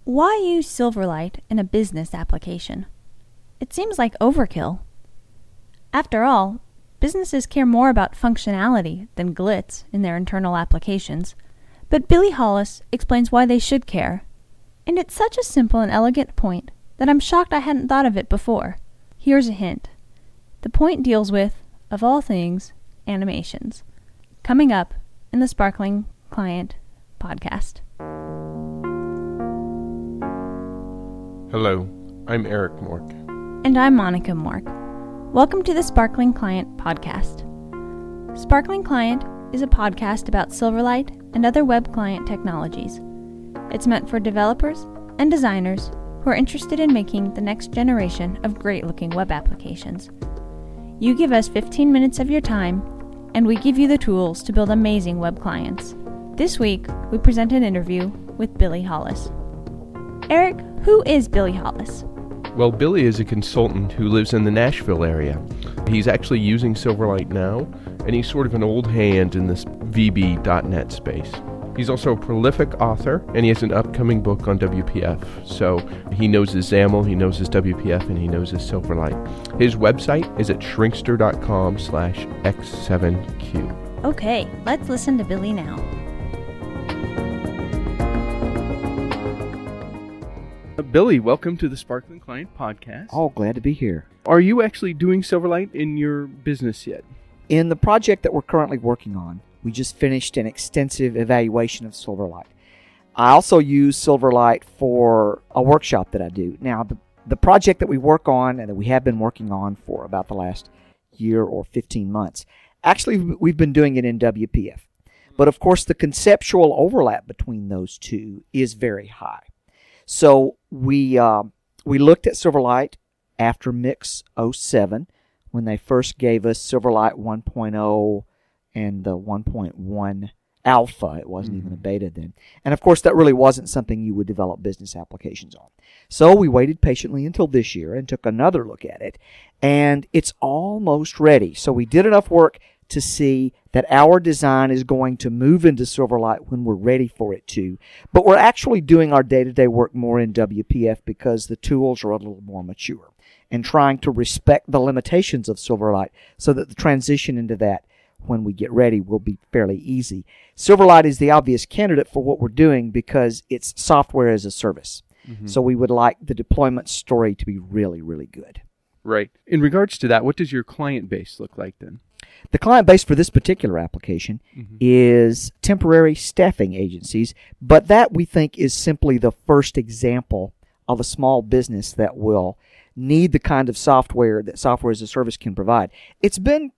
Why use Silverlight in a business application? It seems like overkill. After all, businesses care more about functionality than glitz in their internal applications, but Billy Hollis explains why they should care. And it's such a simple and elegant point that I'm shocked I hadn't thought of it before. Here's a hint. The point deals with, of all things, animations. Coming up in the Sparkling Client podcast. Hello, I'm Eric Mork. And I'm Monica Mork. Welcome to the Sparkling Client podcast. Sparkling Client is a podcast about Silverlight and other web client technologies. It's meant for developers and designers who are interested in making the next generation of great-looking web applications. You give us 15 minutes of your time, and we give you the tools to build amazing web clients. This week, we present an interview with Billy Hollis. Eric, who is Billy Hollis? Well, Billy is a consultant who lives in the Nashville area. He's actually using Silverlight now, and he's sort of an old hand in this VB.NET space. He's also a prolific author, and he has an upcoming book on WPF. So he knows his XAML, he knows his WPF, and he knows his Silverlight. His website is at shrinkster.com/x7q. Okay, let's listen to Billy now. Billy, welcome to the Sparkling Client podcast. Oh, glad to be here. Are you actually doing Silverlight in your business yet? In the project that we're currently working on, we just finished an extensive evaluation of Silverlight. I also use Silverlight for a workshop that I do. Now, the project that we work on and that we have been working on for about the last year or 15 months, actually we've been doing it in WPF. But of course, the conceptual overlap between those two is very high. So we looked at Silverlight after Mix 07 when they first gave us Silverlight 1.0 and the 1.1 alpha. It wasn't even a beta then. And of course, that really wasn't something you would develop business applications on. So we waited patiently until this year and took another look at it. And it's almost ready. So we did enough work to see that our design is going to move into Silverlight when we're ready for it to. But we're actually doing our day-to-day work more in WPF because the tools are a little more mature and trying to respect the limitations of Silverlight so that the transition into that when we get ready will be fairly easy. Silverlight is the obvious candidate for what we're doing because it's software as a service. Mm-hmm. So we would like the deployment story to be really, really good. Right. In regards to that, what does your client base look like then? The client base for this particular application is temporary staffing agencies, but that we think is simply the first example of a small business that will need the kind of software that software as a service can provide. It's been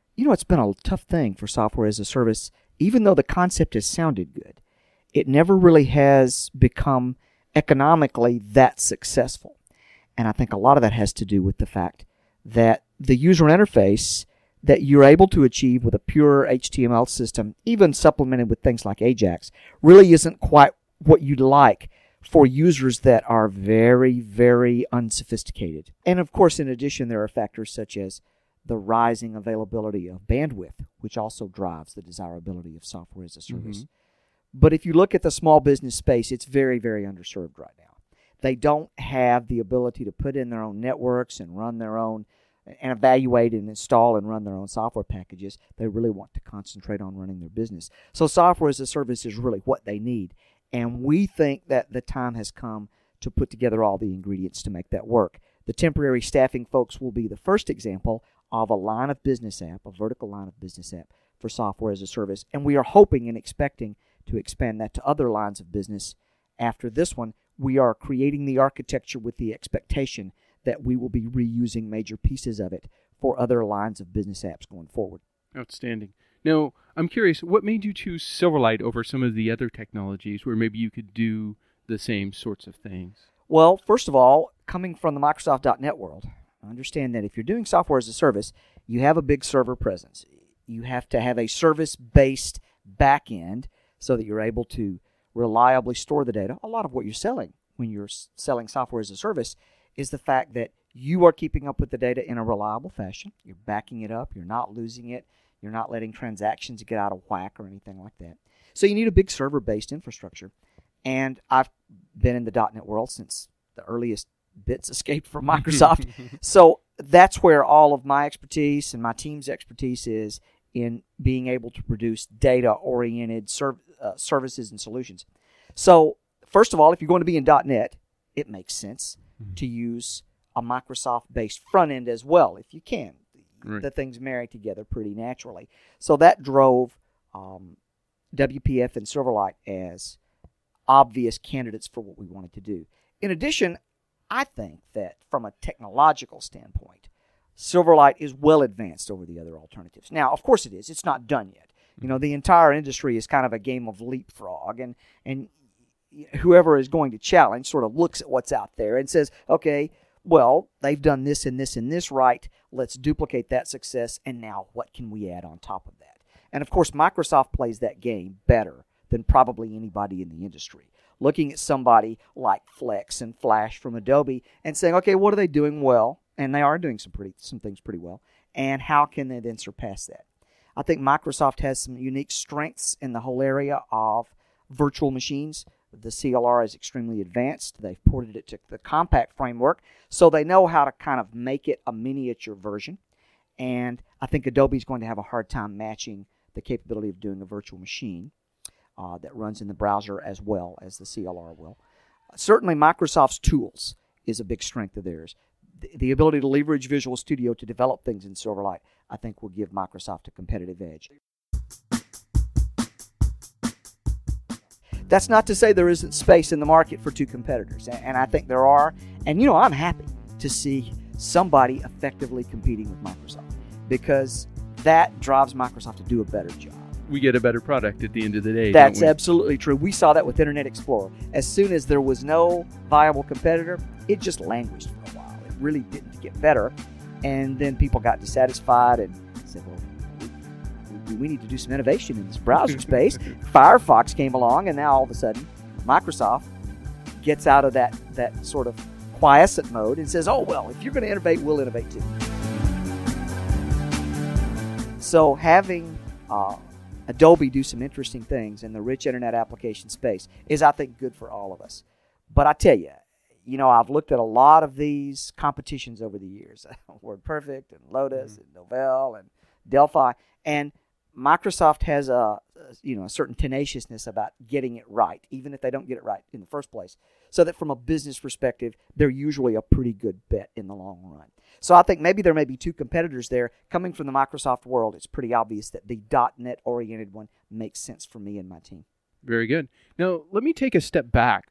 a tough thing for software as a service, even though the concept has sounded good. It never really has become economically that successful. And I think a lot of that has to do with the fact that the user interface that you're able to achieve with a pure HTML system, even supplemented with things like Ajax, really isn't quite what you'd like for users that are very, very unsophisticated. And of course, in addition, there are factors such as the rising availability of bandwidth, which also drives the desirability of software as a service. But if you look at the small business space, it's very, very underserved right now. They don't have the ability to put in their own networks and run their own and evaluate and install and run their own software packages. They really want to concentrate on running their business. So software as a service is really what they need. And we think that the time has come to put together all the ingredients to make that work. The temporary staffing folks will be the first example of a line of business app, a vertical line of business app for software as a service. And we are hoping and expecting to expand that to other lines of business after this one. We are creating the architecture with the expectation that we will be reusing major pieces of it for other lines of business apps going forward. Outstanding. Now, I'm curious, what made you choose Silverlight over some of the other technologies where maybe you could do the same sorts of things? Well, first of all, coming from the Microsoft.NET world, understand that if you're doing software as a service, you have a big server presence. You have to have a service-based back-end so that you're able to reliably store the data. A lot of what you're selling when you're selling software as a service is the fact that you are keeping up with the data in a reliable fashion. You're backing it up. You're not losing it. You're not letting transactions get out of whack or anything like that. So you need a big server-based infrastructure. And I've been in the .NET world since the earliest bits escaped from Microsoft. So that's where all of my expertise and my team's expertise is in being able to produce data-oriented services and solutions. So first of all, if you're going to be in .NET, it makes sense to use a Microsoft-based front end as well, if you can. Right. The things marry together pretty naturally. So that drove WPF and Silverlight as obvious candidates for what we wanted to do. In addition, I think that from a technological standpoint, Silverlight is well advanced over the other alternatives. Now, of course it is. It's not done yet. You know, the entire industry is kind of a game of leapfrog, and whoever is going to challenge sort of looks at what's out there and says, okay, well, they've done this and this and this right. Let's duplicate that success, and now what can we add on top of that? And, of course, Microsoft plays that game better than probably anybody in the industry. Looking at somebody like Flex and Flash from Adobe and saying, okay, what are they doing well? And they are doing some things pretty well. And how can they then surpass that? I think Microsoft has some unique strengths in the whole area of virtual machines. The CLR is extremely advanced. They've ported it to the Compact framework, so they know how to kind of make it a miniature version. And I think Adobe is going to have a hard time matching the capability of doing a virtual machine that runs in the browser as well as the CLR will. Certainly, Microsoft's tools is a big strength of theirs. The ability to leverage Visual Studio to develop things in Silverlight, I think, will give Microsoft a competitive edge. That's not to say there isn't space in the market for two competitors, and I think there are. And, you know, I'm happy to see somebody effectively competing with Microsoft because that drives Microsoft to do a better job. We get a better product at the end of the day. That's absolutely true. We saw that with Internet Explorer. As soon as there was no viable competitor, it just languished for a while. It really didn't get better. And then people got dissatisfied and said, well, we need to do some innovation in this browser space. Firefox came along, and now all of a sudden, Microsoft gets out of that sort of quiescent mode and says, oh, well, if you're going to innovate, we'll innovate too. So having Adobe do some interesting things in the rich internet application space is, I think, good for all of us. But I tell you, I've looked at a lot of these competitions over the years, WordPerfect and Lotus and Novell and Delphi, and Microsoft has a certain tenaciousness about getting it right, even if they don't get it right in the first place, so that from a business perspective, they're usually a pretty good bet in the long run. So I think maybe there may be two competitors there. Coming from the Microsoft world, it's pretty obvious that the .NET-oriented one makes sense for me and my team. Very good. Now, let me take a step back.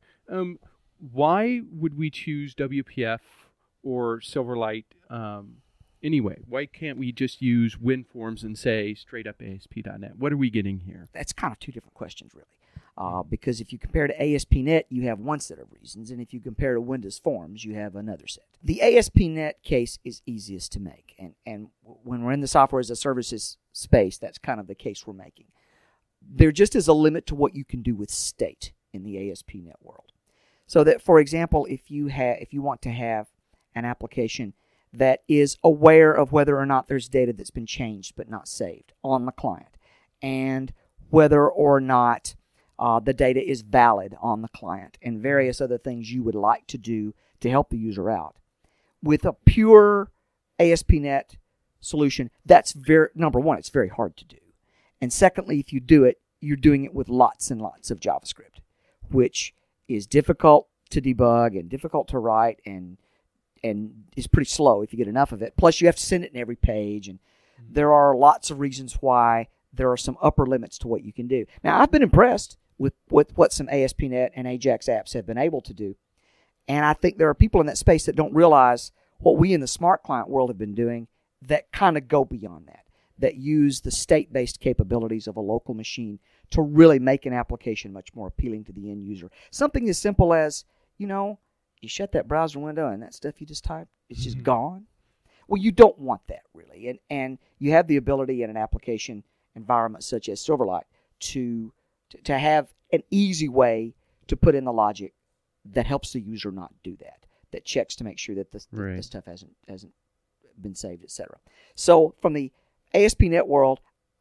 Why would we choose WPF or Silverlight anyway? Why can't we just use WinForms and say straight up ASP.NET? What are we getting here? That's kind of two different questions, really. Because if you compare to ASP.NET, you have one set of reasons, and if you compare to Windows Forms, you have another set. The ASP.NET case is easiest to make, and when we're in the software as a services space, that's kind of the case we're making. There just is a limit to what you can do with state in the ASP.NET world. So that, for example, if you want to have an application that is aware of whether or not there's data that's been changed but not saved on the client, and whether or not the data is valid on the client, and various other things you would like to do to help the user out. With a pure ASP.NET solution, that's number one, it's very hard to do. And secondly, if you do it, you're doing it with lots and lots of JavaScript, which is difficult to debug and difficult to write and is pretty slow if you get enough of it. Plus, you have to send it in every page, and there are lots of reasons why there are some upper limits to what you can do. Now, I've been impressed with what some ASP.NET and AJAX apps have been able to do, and I think there are people in that space that don't realize what we in the smart client world have been doing that kind of go beyond that use the state-based capabilities of a local machine to really make an application much more appealing to the end user. Something as simple as, you shut that browser window and that stuff you just typed, it's just gone. Well, you don't want that, really. And you have the ability in an application environment such as Silverlight to have an easy way to put in the logic that helps the user not do that checks to make sure that the stuff hasn't been saved, etc. So from the ASP.NET world,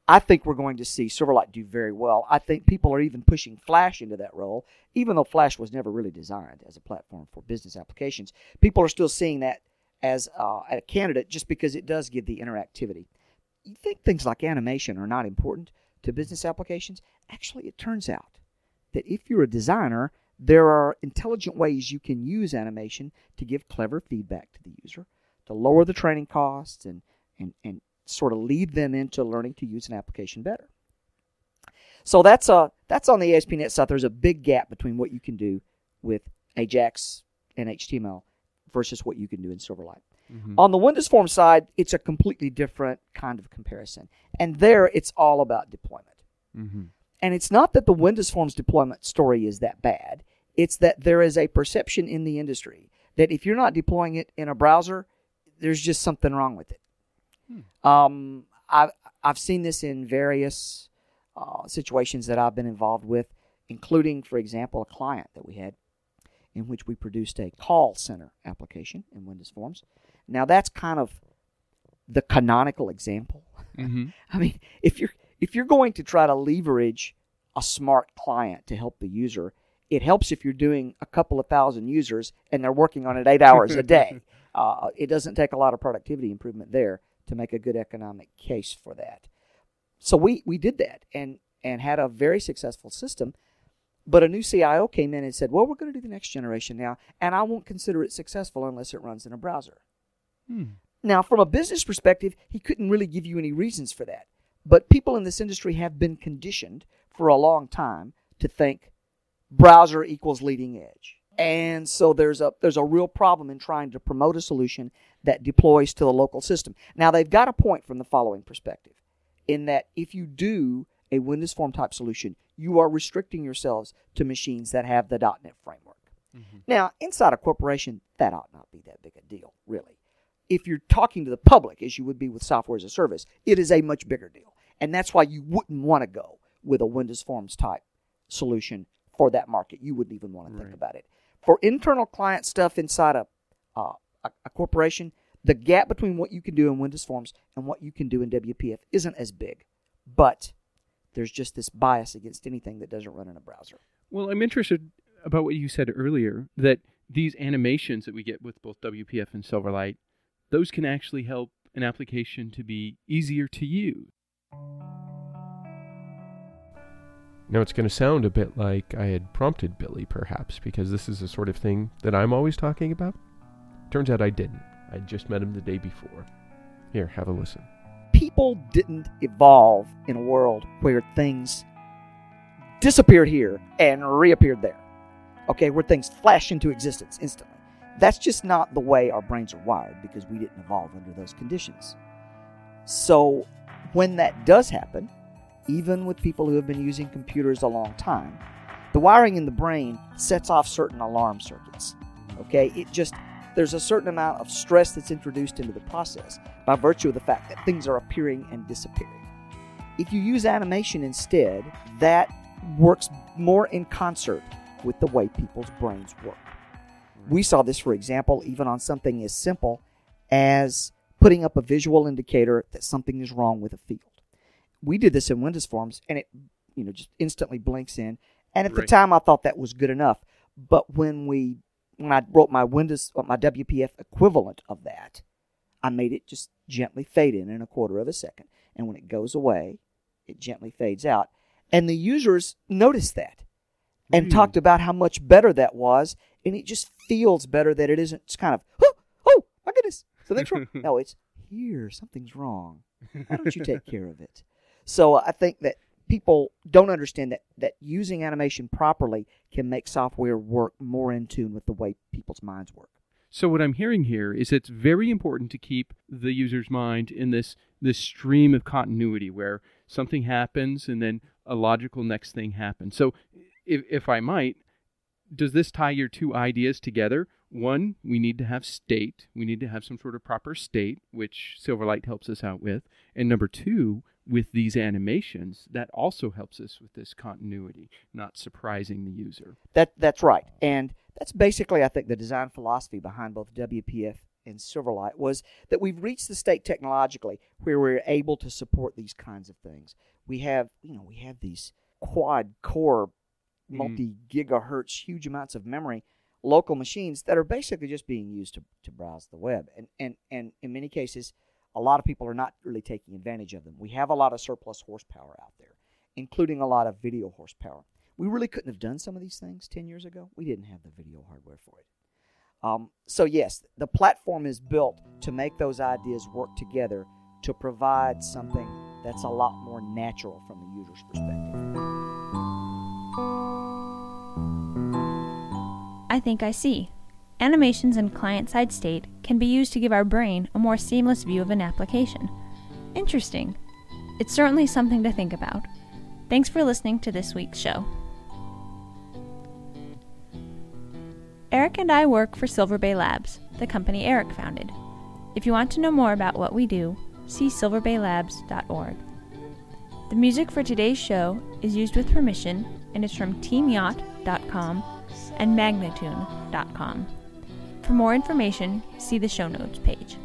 I think we're going to see Silverlight do very well. I think people are even pushing Flash into that role, even though Flash was never really designed as a platform for business applications. People are still seeing that as a candidate just because it does give the interactivity. You think things like animation are not important to business applications? Actually, it turns out that if you're a designer, there are intelligent ways you can use animation to give clever feedback to the user, to lower the training costs and sort of lead them into learning to use an application better. So that's on the ASP.NET side. There's a big gap between what you can do with Ajax and HTML versus what you can do in Silverlight. Mm-hmm. On the Windows Forms side, it's a completely different kind of comparison. And there, it's all about deployment. Mm-hmm. And it's not that the Windows Forms deployment story is that bad. It's that there is a perception in the industry that if you're not deploying it in a browser, there's just something wrong with it. I've seen this in various situations that I've been involved with, including, for example, a client that we had in which we produced a call center application in Windows Forms. Now, that's kind of the canonical example. Mm-hmm. I mean, if you're going to try to leverage a smart client to help the user, it helps if you're doing a couple of thousand users and they're working on it 8 hours a day. It doesn't take a lot of productivity improvement there to make a good economic case for that. So we did that and had a very successful system. But a new CIO came in and said, well, we're going to do the next generation now, and I won't consider it successful unless it runs in a browser. Now, from a business perspective, he couldn't really give you any reasons for that. But people in this industry have been conditioned for a long time to think browser equals leading edge. And so there's a real problem in trying to promote a solution that deploys to the local system. Now, they've got a point from the following perspective, in that if you do a Windows Form type solution, you are restricting yourselves to machines that have the .NET framework. Mm-hmm. Now, inside a corporation, that ought not be that big a deal, really. If you're talking to the public, as you would be with software as a service, it is a much bigger deal. And that's why you wouldn't want to go with a Windows Forms type solution for that market. You wouldn't even want to think about it. For internal client stuff inside a corporation, the gap between what you can do in Windows Forms and what you can do in WPF isn't as big. But there's just this bias against anything that doesn't run in a browser. Well, I'm interested about what you said earlier, that these animations that we get with both WPF and Silverlight, those can actually help an application to be easier to use. Now, it's going to sound a bit like I had prompted Billy, perhaps, because this is the sort of thing that I'm always talking about. Turns out I didn't. I just met him the day before. Here, have a listen. People didn't evolve in a world where things disappeared here and reappeared there. Okay, where things flash into existence instantly. That's just not the way our brains are wired, because we didn't evolve under those conditions. So when that does happen, even with people who have been using computers a long time, the wiring in the brain sets off certain alarm circuits. Okay, there's a certain amount of stress that's introduced into the process by virtue of the fact that things are appearing and disappearing. If you use animation instead, that works more in concert with the way people's brains work. We saw this, for example, even on something as simple as putting up a visual indicator that something is wrong with a field. We did this in Windows Forms, and it just instantly blinks in. And at the time, I thought that was good enough. But when I wrote my WPF equivalent of that, I made it just gently fade in a quarter of a second. And when it goes away, it gently fades out. And the users noticed that and talked about how much better that was. And it just feels better that it isn't. It's kind of, oh my goodness, something's wrong. No, it's here, something's wrong. Why don't you take care of it? So I think that people don't understand that using animation properly can make software work more in tune with the way people's minds work. So what I'm hearing here is it's very important to keep the user's mind in this stream of continuity where something happens and then a logical next thing happens. So if I might, does this tie your two ideas together? One, we need to have state. We need to have some sort of proper state, which Silverlight helps us out with. And number two, with these animations, that also helps us with this continuity, not surprising the user. That's right. And that's basically, I think, the design philosophy behind both WPF and Silverlight was that we've reached the state technologically where we're able to support these kinds of things. We have these quad-core, multi-gigahertz, huge amounts of memory, local machines that are basically just being used to browse the web. And in many cases, a lot of people are not really taking advantage of them. We have a lot of surplus horsepower out there, including a lot of video horsepower. We really couldn't have done some of these things 10 years ago. We didn't have the video hardware for it. So yes, the platform is built to make those ideas work together to provide something that's a lot more natural from the user's perspective. I think I see. Animations in client-side state can be used to give our brain a more seamless view of an application. Interesting. It's certainly something to think about. Thanks for listening to this week's show. Eric and I work for Silver Bay Labs, the company Eric founded. If you want to know more about what we do, see silverbaylabs.org. The music for today's show is used with permission and is from teamyacht.com and magnatune.com. For more information, see the show notes page.